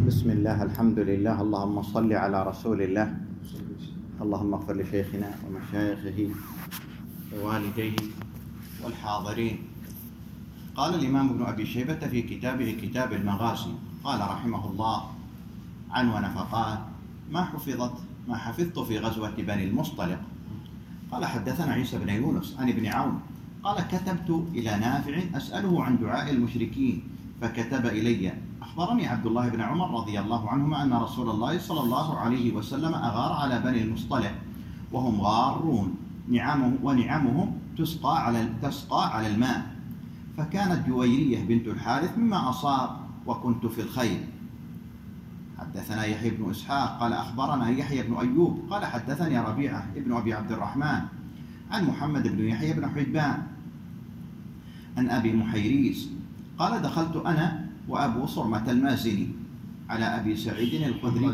بسم الله، الحمد لله، اللهم صل على رسول الله. اللهم اغفر لشيخنا ومشايخه ووالديه والحاضرين. قال الإمام ابن أبي شيبة في كتابه كتاب المغازي، قال رحمه الله: عنون فقال: ما حفظت في غزوة بني المصطلق. قال: حدثنا عيسى بن يونس عن ابن عون قال: كتبت إلى نافع أسأله عن دعاء المشركين فكتب إلي: أخبرني عبد الله بن عمر رضي الله عنهما أن رسول الله صلى الله عليه وسلم أغار على بني المصطلق وهم غارون، ونعمهم تسقى على الماء، فكانت جويرية بنت الحارث مما أصاب وكنت في الخيل. حدثنا يحيى بن إسحاق قال: أخبرنا يحيى بن أيوب قال: حدثني ربيعة ابن أبي عبد الرحمن عن محمد بن يحيى بن حبان عن أبي محيريس قال: دخلت أنا وأبو صرمة المازني على أبي سعيد الخدري.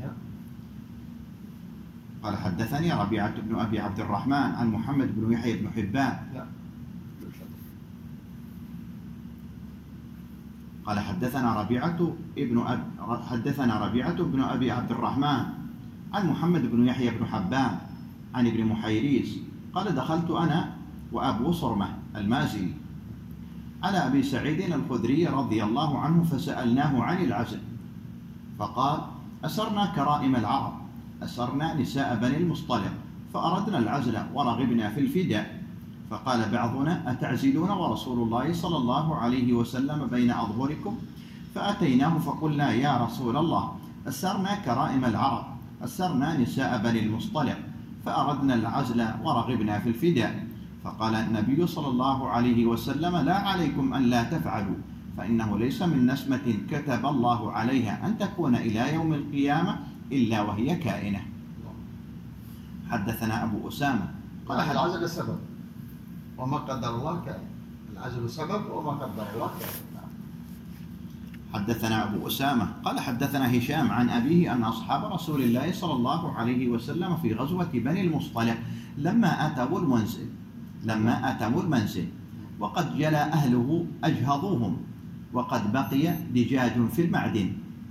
قال: حدثني ربيعة بن أبي عبد الرحمن عن محمد بن يحيى بن حبان قال: حدثنا ربيعة بن أبي عبد الرحمن عن محمد بن يحيى بن حبان عن ابن محيريس قال: دخلت أنا وأبو صرمة المازني على أبي سعيد الخدري رضي الله عنه فسألناه عن العزل، فقال: أسرنا كرائم العرب، أسرنا نساء بني المصطلق، فأردنا العزل ورغبنا في الفداء، فقال بعضنا: أتعزلون ورسول الله صلى الله عليه وسلم بين أظهركم؟ فأتيناه فقلنا: يا رسول الله، أسرنا كرائم العرب، أسرنا نساء بني المصطلق، فأردنا العزل ورغبنا في الفداء، فقال النبي صلى الله عليه وسلم: لا عليكم أن لا تفعلوا، فإنه ليس من نسمة كتب الله عليها أن تكون إلى يوم القيامة إلا وهي كائنة. حدثنا أبو أسامة قال: العزل سبب وما قدر الله كائن. العزل سبب وما قدر الله كائن. حدثنا أبو أسامة قال: حدثنا هشام عن أبيه أن أصحاب رسول الله صلى الله عليه وسلم في غزوة بني المصطلق لما أتوا المنزل وقد جلى أهله أجهضوهم وقد بقي دجاج في المعدن،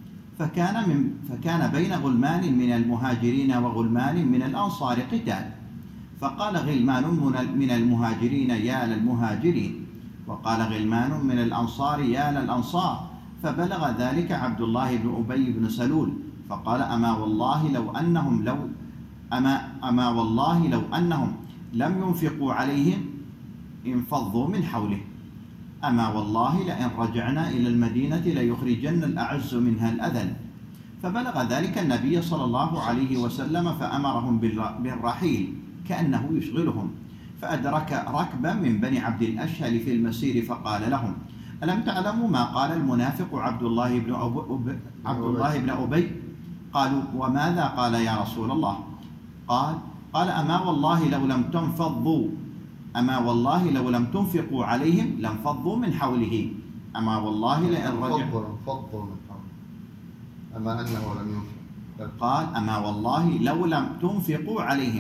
فكان بين غلمان من المهاجرين وغلمان من الأنصار قتال، فقال غلمان من المهاجرين: يا للمهاجرين، وقال غلمان من الأنصار: يا للأنصار، فبلغ ذلك عبد الله بن أبي بن سلول فقال: أما والله لو أنهم لم ينفقوا عليهم انفضوا من حوله، أما والله لئن رجعنا إلى المدينة ليخرجن الأعز منها الأذل. فبلغ ذلك النبي صلى الله عليه وسلم فأمرهم بالرحيل كأنه يشغلهم، فأدرك ركبا من بني عبد الأشهل في المسير فقال لهم: ألم تعلموا ما قال المنافق عبد الله بن أبي؟ قالوا: وماذا قال يا رسول الله؟ قال: أما والله لو لم تنفقوا عليهم لانفضوا من حوله، أما والله لئن رجعوا انفضوا من حوله، أما أنه لم ينفق. قال: أما والله لو لم تنفقوا عليهم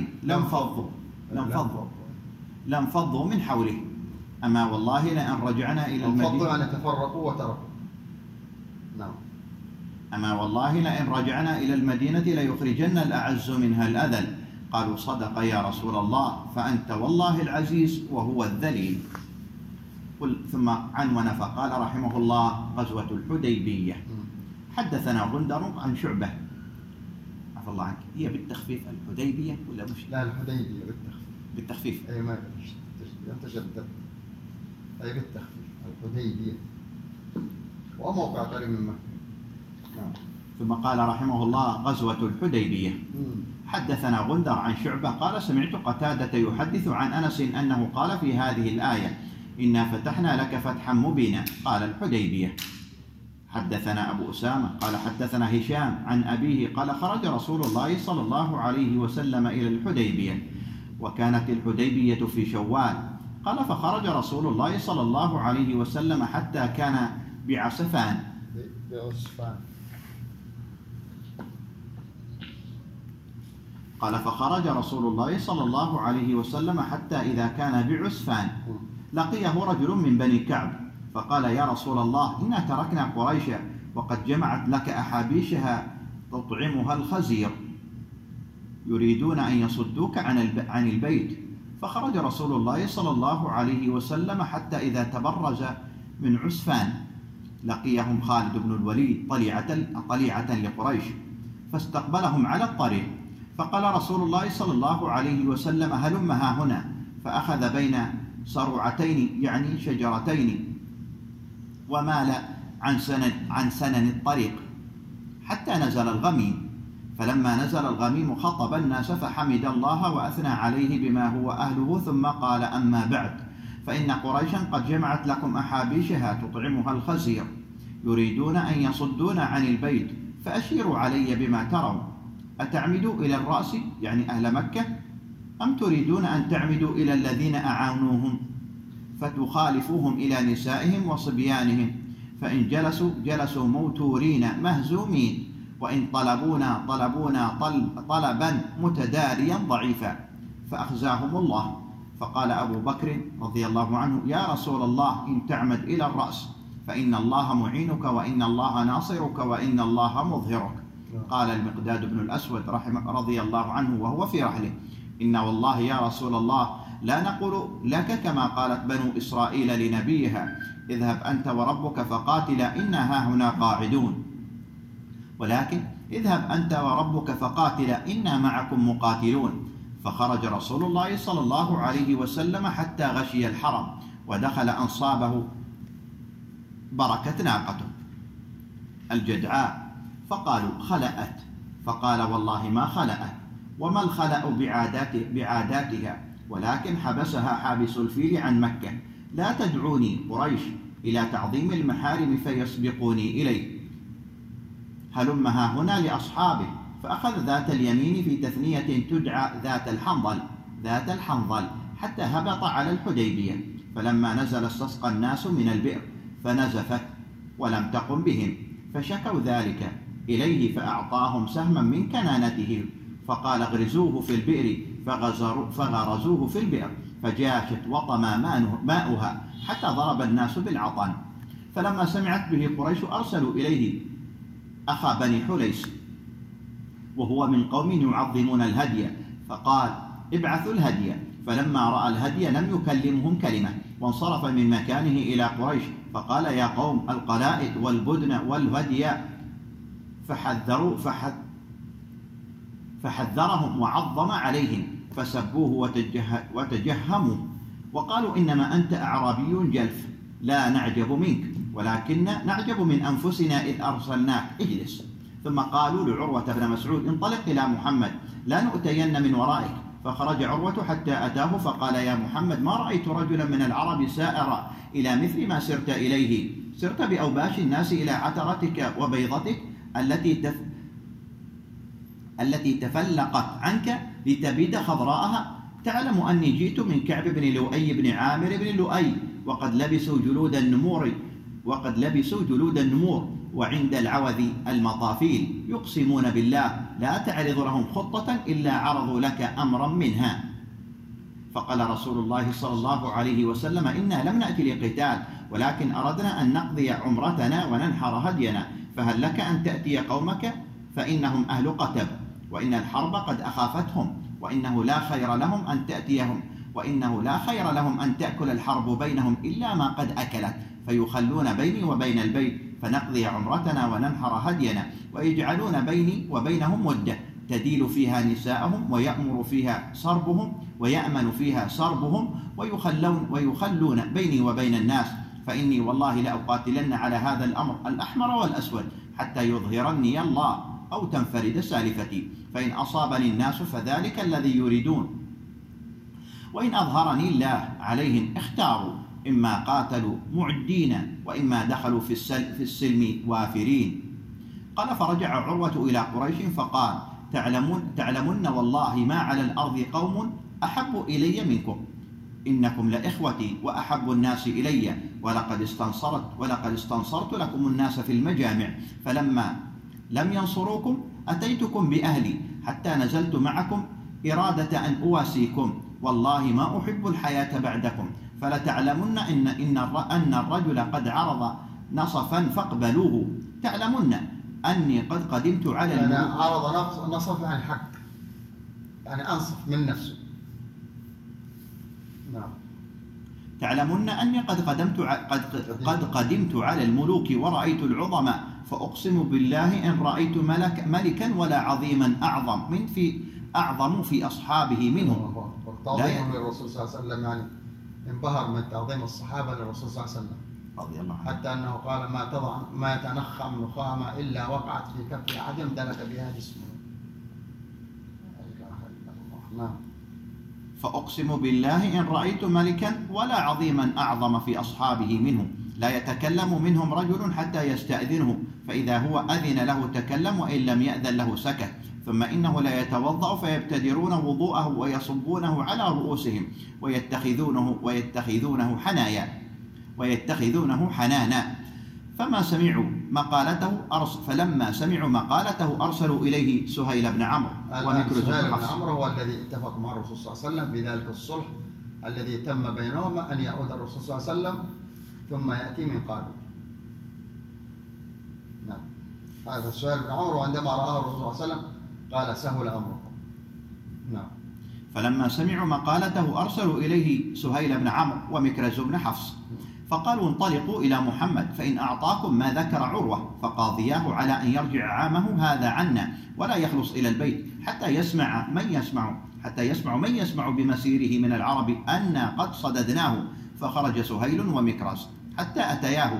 لانفضوا من حوله، أما والله لئن رجعنا إلى المدينة. انفضوا يعني تفرقوا وتركوا. نعم. أما والله لئن رجعنا إلى المدينة ليخرجن الأعز منها الأذل. قالوا: صدق يا رسول الله، فأنت والله العزيز وهو الذليل. ثم عنون فقال رحمه الله: غزوة الحديبية. حدثنا غندر عن شعبة. عفى الله عنك، هي بالتخفيف الحديبية ولا مش؟ لا، الحديبية بالتخفيف. أي ما تشدد. أي بالتخفيف الحديبية، وموقع قريب من مكة. نعم. ثم قال رحمه الله: غزوة الحديبية. حدثنا غندر عن شعبة قال: سمعت قتادة يحدث عن أنس أنه قال في هذه الآية: إنا فتحنا لك فتحا مبينا. قال: الحديبية. حدثنا أبو أسامة قال: حدثنا هشام عن أبيه قال: خرج رسول الله صلى الله عليه وسلم إلى الحديبية، وكانت الحديبية في شوال. قال: فخرج رسول الله صلى الله عليه وسلم حتى كان بعسفان. قال: فخرج رسول الله صلى الله عليه وسلم حتى إذا كان بعسفان لقيه رجل من بني كعب فقال: يا رسول الله، إنا تركنا قريشا وقد جمعت لك أحابيشها تطعمها الخزير يريدون أن يصدوك عن البيت. فخرج رسول الله صلى الله عليه وسلم حتى إذا تبرز من عسفان لقيهم خالد بن الوليد طليعة لقريش، فاستقبلهم على الطريق. فقال رسول الله صلى الله عليه وسلم: هلم ها هنا. فأخذ بين صروعتين يعني شجرتين ومال عن سنن الطريق حتى نزل الغميم. فلما نزل الغميم خطب الناس فحمد الله وأثنى عليه بما هو أهله، ثم قال: أما بعد، فإن قريشا قد جمعت لكم أحابيشها تطعمها الخزير يريدون أن يصدون عن البيت، فأشيروا علي بما ترون. أتعمدوا إلى الرأس يعني أهل مكة، أم تريدون أن تعمدوا إلى الذين أعانوهم فتخالفوهم إلى نسائهم وصبيانهم؟ فإن جلسوا موتورين مهزومين، وإن طلبونا طلبا متداريا ضعيفا. فأخزاهم الله. فقال أبو بكر رضي الله عنه: يا رسول الله، إن تعمد إلى الرأس فإن الله معينك، وإن الله ناصرك، وإن الله مظهرك. قال المقداد بن الأسود رضي الله عنه وهو في رحله: إن والله يا رسول الله لا نقول لك كما قالت بنو إسرائيل لنبيها: اذهب أنت وربك فقاتلا إنا هاهنا قاعدون، ولكن اذهب أنت وربك فقاتلا إنا معكم مقاتلون. فخرج رسول الله صلى الله عليه وسلم حتى غشي الحرم، ودخل أنصابه بركة ناقته الجدعاء، فقالوا: خلأت. فقال: والله ما خلأت، وما الخلأ بعاداتها، ولكن حبسها حابس الفيل عن مكة. لا تدعوني قريش إلى تعظيم المحارم فيسبقوني إليه. هلم ها هنا لأصحابه. فأخذ ذات اليمين في تثنية تدعى ذات الحنظل حتى هبط على الحديبية. فلما نزل استسقى الناس من البئر فنزفت ولم تقم بهم، فشكوا ذلك إليه فأعطاهم سهما من كنانته، فقال: اغرزوه في البئر، فغرزوه في البئر، فجاشت وطمى ماؤها حتى ضرب الناس بالعطن. فلما سمعت به قريش أرسلوا إليه أخا بني حليس، وهو من قوم يعظمون الهدي، فقال: ابعثوا الهدي. فلما رأى الهدي لم يكلمهم كلمة، وانصرف من مكانه إلى قريش، فقال: يا قوم، القلائد والبدن والهدي. فحذرهم وعظم عليهم، فسبوه وتجهموا، وقالوا: إنما أنت أعرابي جلف، لا نعجب منك، ولكن نعجب من أنفسنا إذ أرسلناك، اجلس. ثم قالوا لعروة بن مسعود: انطلق إلى محمد لا نؤتين من ورائك. فخرج عروة حتى أتاه فقال: يا محمد، ما رأيت رجلا من العرب سائر إلى مثل ما سرت إليه. سرت بأوباش الناس إلى عترتك وبيضتك التي تفلقت عنك لتبيد خضراءها. تعلم أني جئت من كعب بن لؤي بن عامر بن لؤي، وقد لبسوا جلود النمور وعند العوذ المطافيل، يقسمون بالله لا تعرض لهم خطة إلا عرضوا لك أمرا منها. فقال رسول الله صلى الله عليه وسلم: إنا لم نأتي لقتال، ولكن أردنا أن نقضي عمرتنا وننحر هدينا، فهل لك أن تأتي قومك فإنهم أهل قتب، وإن الحرب قد أخافتهم، وإنه لا خير لهم أن تأتيهم، وإنه لا خير لهم أن تأكل الحرب بينهم إلا ما قد أكلت، فيخلون بيني وبين البيت فنقضي عمرتنا وننحر هدينا، ويجعلون بيني وبينهم مدة تديل فيها نساءهم، ويأمر فيها صربهم، ويأمن فيها صربهم، ويخلون بيني وبين الناس. فإني والله لأقاتلن على هذا الأمر الأحمر والأسود حتى يظهرني الله أو تنفرد سالفتي، فإن أصابني الناس فذلك الذي يريدون، وإن أظهرني الله عليهم اختاروا، إما قاتلوا معدين وإما دخلوا في السلم وافرين. قال: فرجع عروة إلى قريش فقال: تعلمون والله ما على الأرض قوم أحب إلي منكم، إنكم لإخوتي وأحب الناس إلي، ولقد استنصرت لكم الناس في المجامع، فلما لم ينصروكم أتيتكم بأهلي حتى نزلت معكم إرادة أن أواسيكم، والله ما أحب الحياة بعدكم، فلتعلمن أن الرجل قد عرض نصفا فاقبلوه، تعلمن أني قد قدمت على يعني الملوك. عرض نصف عن حق، يعني أنصف من نفسه. نعم. تعلمن أني قد قدمت على الملوك ورأيت العظماء، فأقسم بالله إن رأيت ملكا ولا عظيما أعظم في أصحابه منهم. تعظيم للرسول صلى الله عليه وسلم، يعني انبهر من تعظيم الصحابة للرسول صلى الله عليه وسلم رضي الله عنه، حتى أنه قال ما تنخم نخامة إلا وقعت في كف أحد دلك بها جسمه. نعم. فأقسم بالله إن رأيت ملكا ولا عظيما أعظم في أصحابه منه، لا يتكلم منهم رجل حتى يستأذنه، فإذا هو أذن له تكلم وإن لم يأذن له سكت، ثم إنه لا يتوضأ فيبتدرون وضوءه ويصبونه على رؤوسهم ويتخذونه حنانا. فلما سمعوا مقالته أرسلوا إليه سهيل بن عمرو ومكرز بن سهيل بن حفص. عمرو هو الذي اتفق مع الرسول صلى الله عليه وسلم في ذلك الصلح الذي تم بينهما أن يعود الرسول صلى الله عليه وسلم ثم يأتي من قابل. نعم. هذا سهيل بن عمرو عندما رآه الرسول صلى الله عليه وسلم قال سهل أمره. نعم. فلما سمعوا مقالته أرسلوا إليه سهيل بن عمرو ومكرز بن حفص، فقالوا انطلقوا إلى محمد فإن أعطاكم ما ذكر عروة فقاضياه على أن يرجع عامه هذا عنا ولا يخلص إلى البيت حتى يسمع من يسمع بمسيره من العرب أنا قد صددناه. فخرج سهيل ومكرز حتى أتياه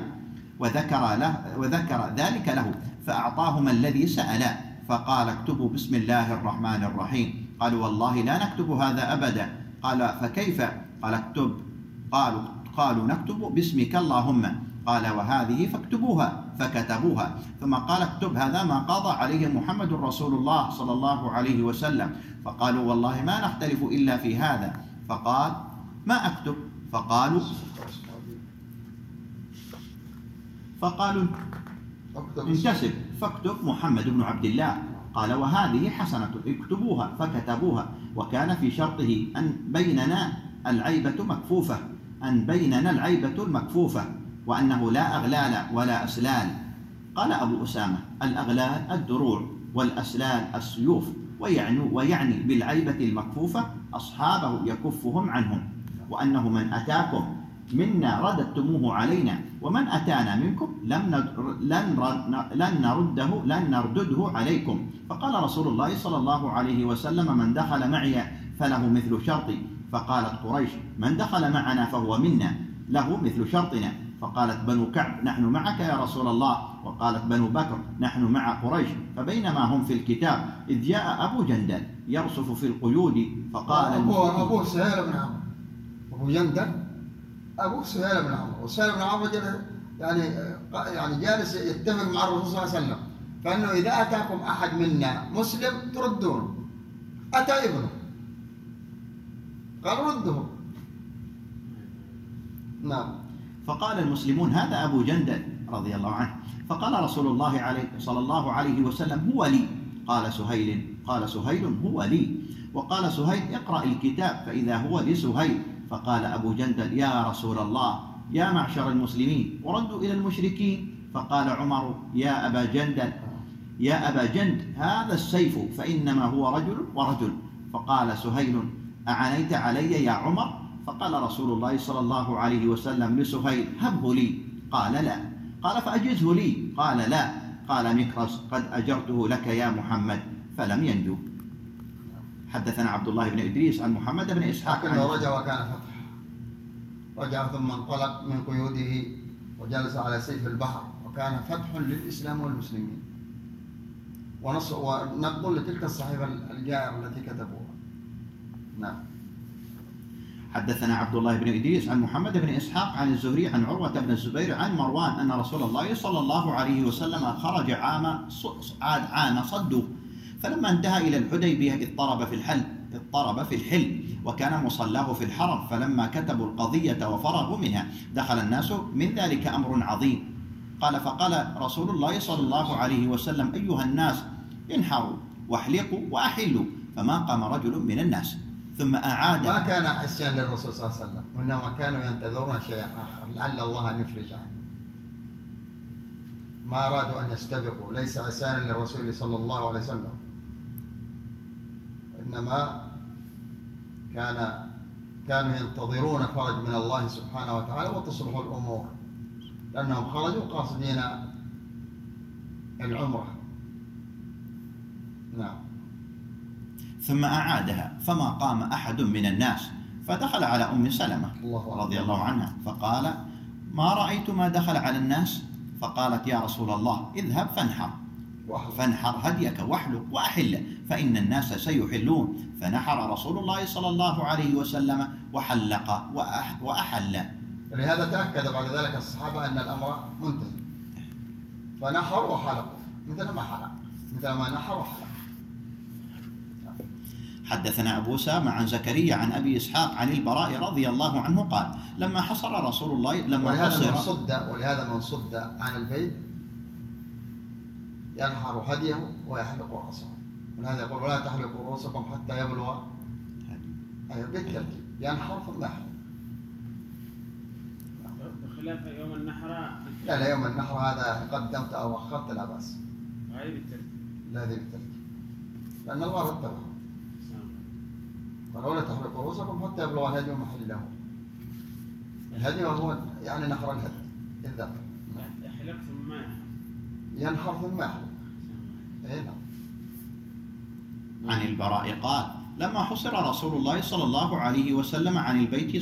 وذكر ذلك له، فأعطاهما الذي سألا، فقال اكتبوا بسم الله الرحمن الرحيم. قالوا والله لا نكتب هذا أبدا. قال فكيف؟ قال اكتب. قالوا نكتب باسمك اللهم. قال وهذه فاكتبوها، فكتبوها. ثم قال اكتب هذا ما قضى عليه محمد رسول الله صلى الله عليه وسلم. فقالوا والله ما نختلف إلا في هذا. فقال ما أكتب؟ فقالوا انتسب فاكتب محمد بن عبد الله. قال وهذه حسنة، اكتبوها، فكتبوها. وكان في شرطه أن بيننا العيبة المكفوفة وأنه لا أغلال ولا أسلال. قال أبو أسامة الأغلال الدروع والأسلال السيوف، ويعني بالعيبة المكفوفة أصحابه يكفهم عنهم، وأنه من أتاكم منا رددتموه علينا ومن أتانا منكم لن نردده عليكم. فقال رسول الله صلى الله عليه وسلم من دخل معي فله مثل شرطي. فقالت قريش من دخل معنا فهو منا له مثل شرطنا. فقالت بنو كعب نحن معك يا رسول الله. وقالت بنو بكر نحن مع قريش. فبينما هم في الكتاب إذ جاء أبو جندل يرصف في القيود فقال أبو سهيل بن عمرو، أبو جندل أبو سهيل بن عمرو، وسهيل بن عمرو يعني جالس يتفق مع الرسول صلى الله عليه وسلم فإنه إذا أتاكم أحد منا مسلم تردون. أتى ابنه قال رده. نعم. فقال المسلمون هذا أبو جندل رضي الله عنه. فقال رسول الله صلى الله عليه وسلم هو لي. قال سهيل هو لي. وقال سهيل اقرأ الكتاب فإذا هو لسهيل. فقال أبو جندل يا رسول الله يا معشر المسلمين وردوا إلى المشركين. فقال عمر يا أبا جند هذا السيف فإنما هو رجل ورجل. فقال سهيل أعنيت علي يا عمر؟ فقال رسول الله صلى الله عليه وسلم لسهيل هبه لي. قال لا. قال فأجزه لي. قال لا. قال مكرز قد أجرته لك يا محمد، فلم ينجو. حدثنا عبد الله بن إدريس عن محمد بن إسحاق لكنه رجع وكان فتح، رجع ثم انطلق من قيوده وجلس على سيف البحر، وكان فتح للإسلام والمسلمين ونقض لتلك الصحيفة الجائرة التي كتبوها. نعم. حدثنا عبد الله بن إدريس عن محمد بن إسحاق عن الزهري عن عروة بن الزبير عن مروان أن رسول الله صلى الله عليه وسلم خرج عام صدو، فلما انتهى إلى الحديبية اضطرب في الحل وكان مصلاه في الحرم. فلما كتبوا القضية وفرغوا منها دخل الناس من ذلك أمر عظيم. فقال رسول الله صلى الله عليه وسلم أيها الناس انحروا واحلقوا وأحلوا. فما قام رجل من الناس ثم أعاد. ما كان عصيان للرسول صلى الله عليه وسلم، وإنما كانوا ينتظرون شيئا آخر لعل الله أن يفرج عنه. ما أرادوا أن يستبقوا، ليس عصيانا للرسول صلى الله عليه وسلم، إنما كانوا ينتظرون فرج من الله سبحانه وتعالى وتصلح الأمور، لأنهم خرجوا قاصدين العمرة. نعم. ثم أعادها، فما قام أحد من الناس، فدخل على أم سلمة رضي الله عنها فقال: ما رأيت ما دخل على الناس. فقالت: يا رسول الله اذهب فانحر هديك واحلق وأحله، فإن الناس سيحلون. فنحر رسول الله صلى الله عليه وسلم وحلق وأحل. ولهذا تأكد بعد ذلك الصحابة أن الأمر منتهي، فنحروا وحلقوا مثل ما نحر وحلق. حدثنا أبو أسامة عن زكريا عن أبي إسحاق عن البراء رضي الله عنه قال: لما حصر رسول الله ولهذا من صد عن البيت ينحر هديه ويحلق رأسه. ولهذا يقول: ولا تحلقوا رؤوسكم حتى يبلغ بالترتيب، ينحر ثم يحلق. بخلاف يوم النحر. لا يوم النحر هذا قدمت أو أخرت لا بأس. غير بالترتيب. لا بالترتيب، لأن الله رتبه. ولا تحلقوا رؤوسكم حتى يبلغ الهدي محله. الهدي وهو يعني نحر الهدي الذبح. يحلق ثم ينحر ثم يحلق. نعم. عن البراء قال: لما حصر رسول الله صلى الله عليه وسلم عن البيت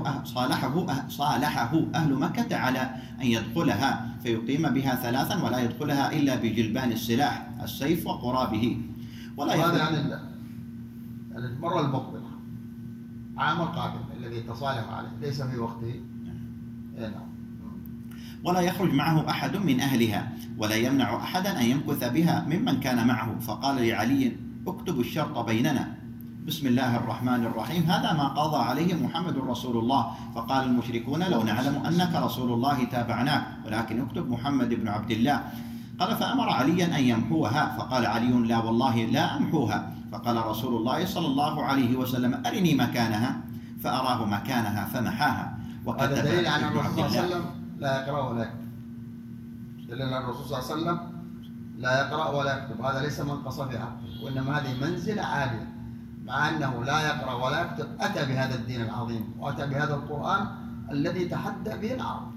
صالحه أهل مكة على أن يدخلها فيقيم بها 3 ولا يدخلها إلا بجلبان السلاح السيف وقرابه. وهذا يعني المرة المقبلة، عام القادم الذي تصالح عليه، ليس في وقته. نعم. ولا يخرج معه أحد من أهلها، ولا يمنع أحدا أن يمكث بها ممن كان معه. فقال لعلي: اكتب الشرط بيننا، بسم الله الرحمن الرحيم، هذا ما قضى عليه محمد رسول الله. فقال المشركون: لو نعلم أنك رسول الله تابعناك، ولكن اكتب محمد بن عبد الله. قال: فأمر عليا أن يمحوها. فقال علي: لا والله لا أمحوها. فقال رسول الله صلى الله عليه وسلم: أرني مكانها. فأراه مكانها فمحاها. هذا دليل عن الرسول صلى الله عليه وسلم لا يقرأ ولا يكتب. دليل عن الرسول صلى الله عليه وسلم لا يقرأ ولا يكتب، هذا ليس منقصا في حقه، وإنما هذه منزلة عالية. مع أنه لا يقرأ ولا يكتب أتى بهذا الدين العظيم، وأتى بهذا القرآن الذي تحدى به العرب.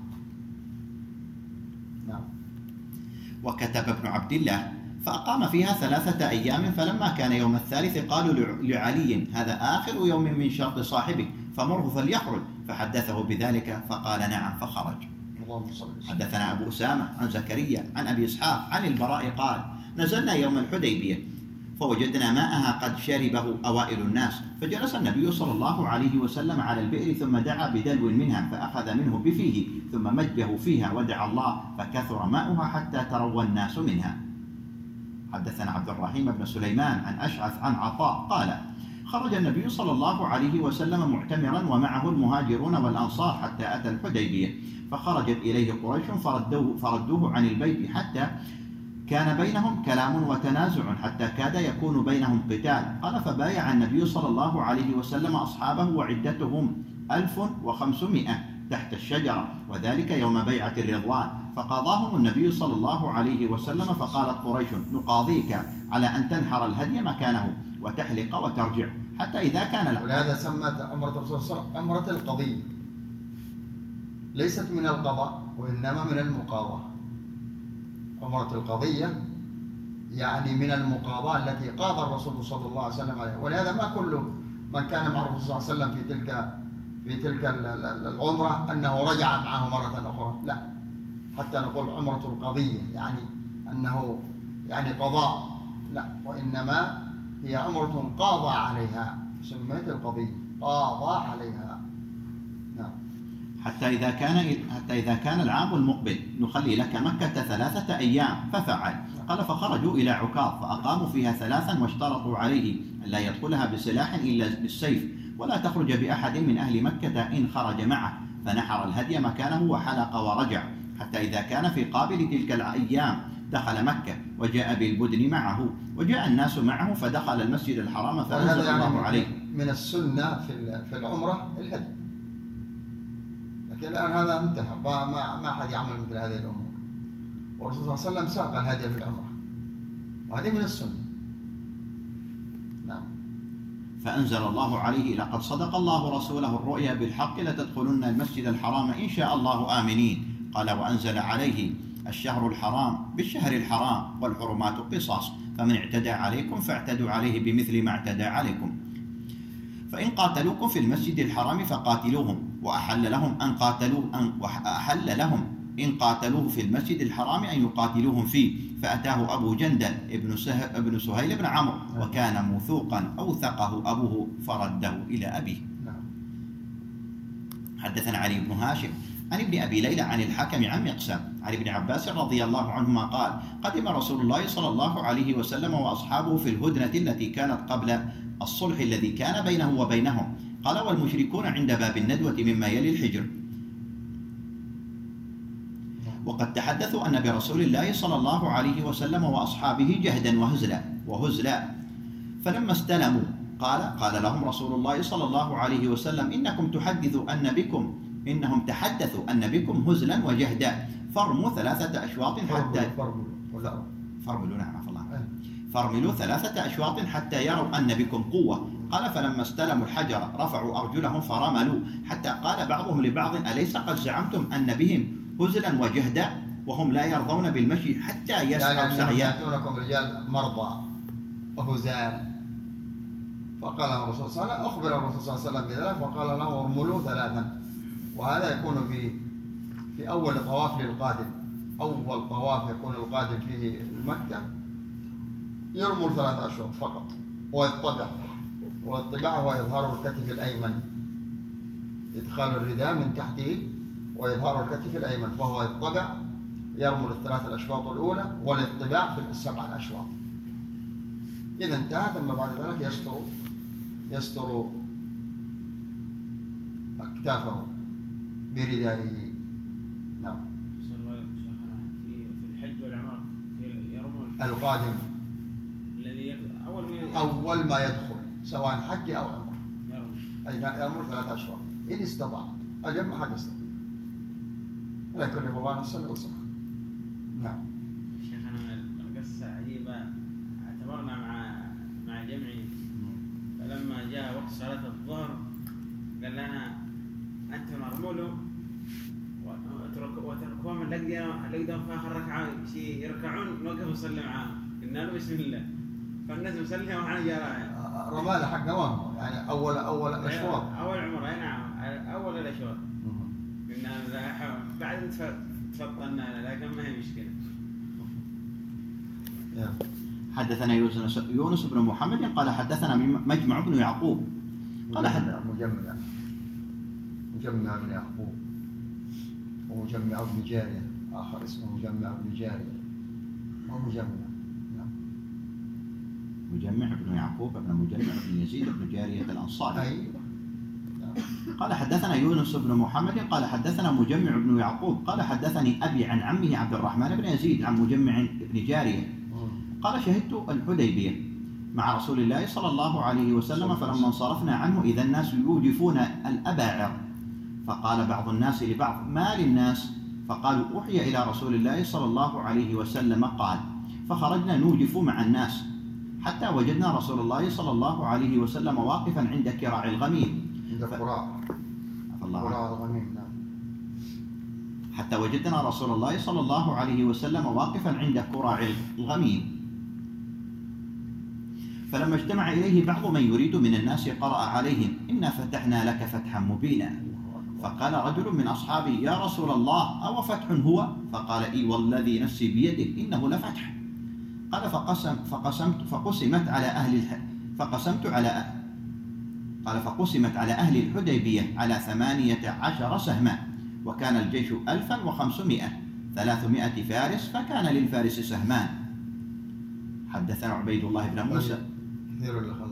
نعم. وكتب ابن عبد الله فأقام فيها 3 أيام، فلما كان يوم الثالث قالوا لعلي: هذا آخر يوم من شرط صاحبك، فمره فليخرج. فحدثه بذلك فقال: نعم، فخرج. حدثنا أبو أسامة عن زكريا عن أبي إسحاق عن البراء قال: نزلنا يوم الحديبية فوجدنا ماءها قد شربه أوائل الناس، فجلس النبي صلى الله عليه وسلم على البئر، ثم دعا بدلو منها فأخذ منه بفيه، ثم مجه فيها ودعا الله، فكثر ماؤها حتى تروى الناس منها. حدثنا عبد الرحيم بن سليمان عن أشعث عن عطاء قال: خرج النبي صلى الله عليه وسلم معتمرا ومعه المهاجرون والأنصار حتى أتى الحديبية، فخرجت إليه قريش فردوه عن البيت، حتى كان بينهم كلام وتنازع، حتى كاد يكون بينهم قتال. قال: فبايع النبي صلى الله عليه وسلم أصحابه وعدتهم 1500 تحت الشجرة، وذلك يوم بيعة الرضوان، فقاضاهم النبي صلى الله عليه وسلم. فقالت قريش: نقاضيك على أن تنحر الهدي مكانه وتحلق وترجع، حتى إذا كان ولهذا سمت عمرة الرسول صلى الله عليه وسلم عمرة القضية، ليست من القضاء وإنما من المقاضاة. عمرة القضية يعني من المقاضاة التي قاضى الرسول صلى الله عليه وسلم عليها. ولهذا ما كل من كان مع الرسول صلى الله عليه وسلم في تلك العمرة أنه رجع معه مرة أخرى، لا، حتى نقول عمرة القضية يعني أنه يعني قضاء، لا، وإنما هي عمرة قاضى عليها، سميت القضية قاضى عليها. نعم. حتى إذا كان العام المقبل نخلي لك مكة 3 أيام، ففعل. قال: فخرجوا إلى عكاظ فأقاموا فيها 3، واشترطوا عليه أن لا يدخلها بسلاح إلا بالسيف، ولا تخرج بأحد من أهل مكة إن خرج معه، فنحر الهدي مكانه وحلق ورجع. حتى إذا كان في قابل تلك الأيام دخل مكة وجاء بالبدن معه، وجاء الناس معه، فدخل المسجد الحرام فأنزل الله عليه. من السنة في العمرة الهدي، لكن الآن هذا انتهى، ما أحد يعمل مثل هذه الأمور. والرسول صلى الله عليه وسلم ساق الهدي في العمرة، وهذه من السنة. نعم. فأنزل الله عليه: لقد صدق الله رسوله الرؤيا بالحق لتدخلن المسجد الحرام إن شاء الله آمنين. قال: وأنزل عليه: الشهر الحرام بالشهر الحرام والحرمات قصاص، فمن اعتدى عليكم فاعتدوا عليه بمثل ما اعتدى عليكم. فإن قاتلوكم في المسجد الحرام فقاتلوهم، وأحل لهم إن قاتلوه في المسجد الحرام أن يقاتلوهم فيه. فأتاه أبو جندل ابن سهيل بن عمرو وكان موثوقا أوثقه أبوه فرده إلى أبيه. حدثنا علي بن هاشم عن ابن أبي ليلى عن الحكم عن مقسم عن ابن عباس رضي الله عنهما قال: قدم رسول الله صلى الله عليه وسلم وأصحابه في الهدنة التي كانت قبل الصلح الذي كان بينه وبينهم. قال: والمشركون عند باب الندوة مما يلي الحجر. وقد تحدثوا أن برسول الله صلى الله عليه وسلم وأصحابه جهدا وهزلا. فلما استلموا قال لهم رسول الله صلى الله عليه وسلم: إنهم تحدثوا أن بكم هزلا وجهدا، فرموا 3 أشواط حتى فرملوا 3 أشواط حتى يروا أن بكم قوة. قال: فلما استلموا الحجر رفعوا أرجلهم فرملوا، حتى قال بعضهم لبعض: أليس قد زعمتم أن بهم هزلا وجهدا وهم لا يرضون بالمشي حتى يسعوا سعيا؟ يأتونكم رجال مرضى وهزال. فقال الرسول صلى الله عليه وسلم: أخبر الرسول صلى الله عليه وسلم بذلك، فقال لهم: ارملوا 3. وهذا يكون في أول طواف للقادم. أول طواف يكون القادم فيه مكة يرمل 3 أشواط فقط، والطباع هو إظهار الكتف الأيمن، إدخال الرداء من تحته وإظهار الكتف الأيمن، فهو يطبع يرمل 3 أشواط الأولى، والاطباع في 7 أشواط. إذا انتهى، ثم بعد ذلك يستر أكتافه بردائه. نعم. في الحج والعمرة يرمون القادم الذي أول ما يدخل سواء حج أو عمرة يرمون 3 أشواط إن استطاع. الجمع حد يستطيع، لا يكلف الله نفسا إلا وسعها. نعم. شيخنا القصة عجيبة، اعتبرنا مع جمعي، فلما جاء وقت صلاة الظهر قال لنا: أنتم ارملوا وتركوهم اللقدهم في آخر ركعة شيء يركعون، نوقف نصلي معاهم. قلنا له: بسم الله. فالناس مسلمة وحنا جراها. رمال حق نوام يعني أول الأشواط. أول عمر. أي نعم، أول الأشواط. قلنا لا، بعد تفطنا، لكن ما هي مشكلة. حدثنا يونس بن محمد قال: حدثنا مجمع بن يعقوب قال: مجمع بن يعقوب ومجمع بن جارية، آخر اسمه مجمع بن جارية ومجمع. مجمع بن يعقوب بن مجمع بن يزيد بن جارية الأنصاري. قال: حدثنا يونس بن محمد قال: حدثنا مجمع بن يعقوب قال: حدثني أبي عن عمه عبد الرحمن بن يزيد عن مجمع بن جارية قال: شهدت الحديبية مع رسول الله صلى الله عليه وسلم، فلما انصرفنا عنه إذا الناس يوجفون الأباعر، فقال بعض الناس لبعض: ما للناس؟ فقالوا: أوحي إلى رسول الله صلى الله عليه وسلم قال. فخرجنا نوجف مع الناس حتى وجدنا رسول الله صلى الله عليه وسلم واقفا عند كراع الغميم. حتى وجدنا رسول الله صلى الله عليه وسلم واقفا عند كراع الغميم. فلما اجتمع إليه بعض من يريد من الناس قرأ عليهم: إنا فتحنا لك فتحا مبينا. فقال رجل من أصحابي: يا رسول الله، أو فتح هو؟ فقال: إي والذي نفسي بيده إنه لفتح. قال: فقسمت على أهل الحديبية على 18 سهما، وكان الجيش 1500 300 فارس، فكان للفارس سهمان. حدثنا عبيد الله بن موسى. كثير اللي